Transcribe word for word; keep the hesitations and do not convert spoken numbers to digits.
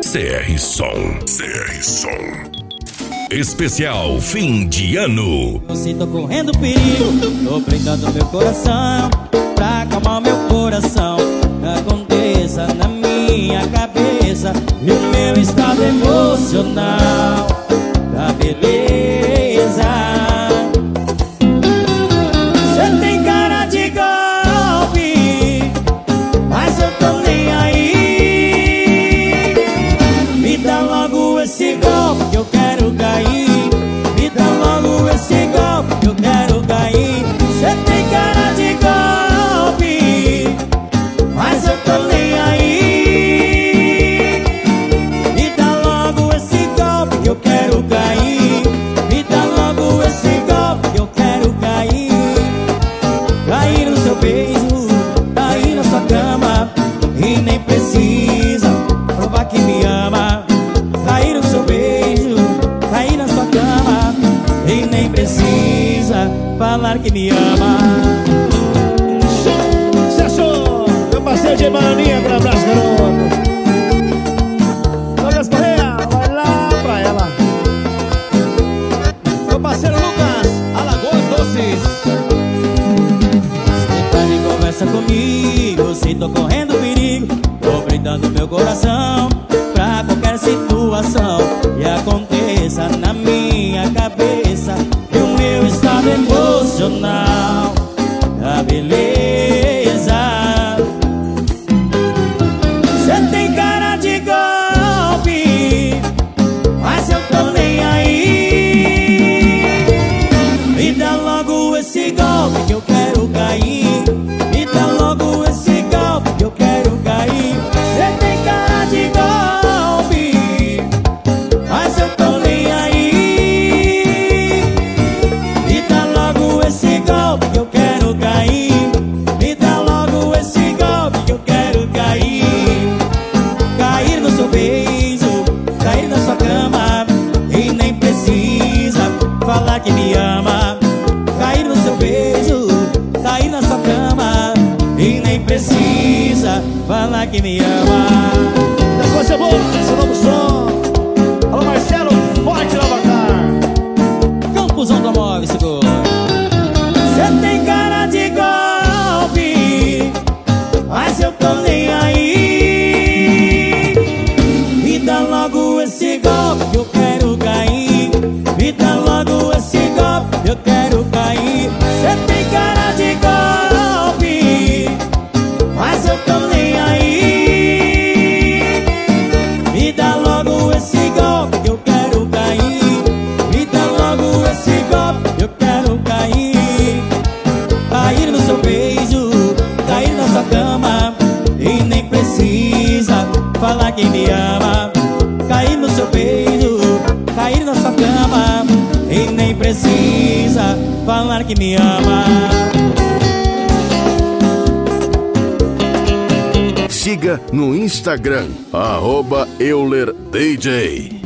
C R Som. C R Som. Especial fim de ano. Se tô correndo perigo, tô prendendo meu coração, pra acalmar meu coração. Aconteça na minha cabeça e o meu estado emocional. Da beleza, cê tem cara de golpe, mas eu tô nem aí. Me dá logo esse golpe que eu quero cair. Me dá logo esse golpe que eu quero cair. Cê tem cara de golpe, mas eu tô nem aí. Me dá logo esse golpe que eu quero cair. Me dá logo esse golpe que eu quero cair. Cair no seu beijo, cair na sua cama, e nem precisa provar que me ama. Cair no seu beijo, cair na sua cama, e nem precisa falar que me ama. Sucesso! Meu parceiro de Bananinha, pra abraço, garoto. Lucas Correia, vai lá pra ela. Meu parceiro Lucas, Alagoas Doces. Cê tá em conversa comigo, se tô correndo perigo, tô brindando meu coração pra qualquer situação que aconteça na minha cabeça e o meu estado emocional. Da beleza, cê tem cara de golpe, mas eu tô nem aí. Me dá logo esse golpe que eu quero cair. Me dá logo esse golpe que eu quero cair. Cê tem cara de golpe, mas eu tô nem aí. Me dá logo esse golpe que eu quero cair. Me dá logo esse golpe que eu quero cair. Cair no seu beijo, cair na sua cama, e nem precisa falar que me ama. Cair no seu beijo, cair na sua cama, e nem precisa falar que me ama. Da coisa boa, esse novo som. Alô Marcelo, forte Lavacar. Campos Automóveis Seguro. Cê tem cara de golpe, mas eu tô nem aí. Me dá logo esse golpe que eu quero cair. Me dá logo esse golpe que eu quero cair. Cê tem cara de golpe, mas eu tô nem aí. Me dá logo esse golpe que eu quero cair. Me dá logo esse golpe que eu quero cair. Cair no seu beijo, cair na sua cama, e nem precisa falar que me ama. Cair no seu beijo, cair na sua cama, e nem precisa falar que me ama. Siga no Instagram, arroba Euler D J.